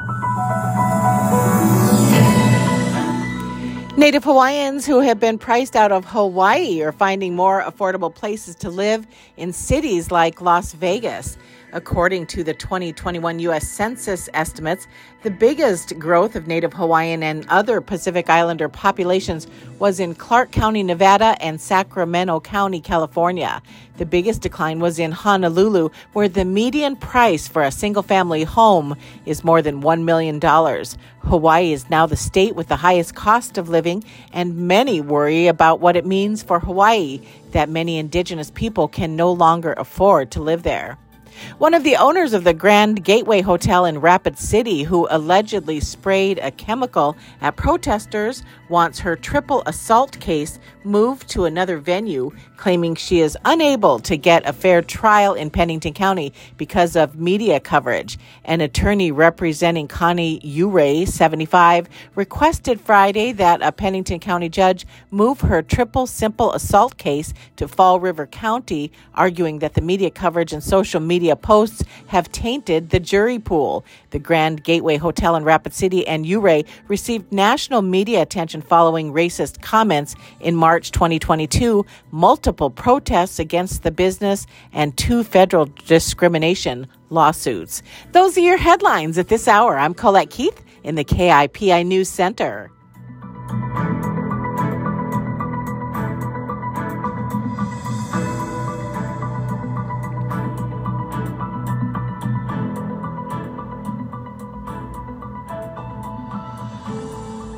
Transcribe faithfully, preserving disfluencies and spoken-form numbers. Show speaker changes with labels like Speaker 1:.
Speaker 1: Native Hawaiians who have been priced out of Hawaii are finding more affordable places to live in cities like Las Vegas. According to the twenty twenty-one U S Census estimates, the biggest growth of Native Hawaiian and other Pacific Islander populations was in Clark County, Nevada, and Sacramento County, California. The biggest decline was in Honolulu, where the median price for a single-family home is more than one million dollars. Hawaii is now the state with the highest cost of living, and many worry about what it means for Hawaii that many indigenous people can no longer afford to live there. One of the owners of the Grand Gateway Hotel in Rapid City, who allegedly sprayed a chemical at protesters, wants her triple assault case moved to another venue, claiming she is unable to get a fair trial in Pennington County because of media coverage. An attorney representing Connie Uray, seventy-five, requested Friday that a Pennington County judge move her triple simple assault case to Fall River County, arguing that the media coverage and social media posts have tainted the jury pool. The Grand Gateway Hotel in Rapid City and Uray received national media attention following racist comments in March twenty twenty-two, multiple protests against the business, and two federal discrimination lawsuits. Those are your headlines at this hour. I'm Colette Keith in the K I P I News Center.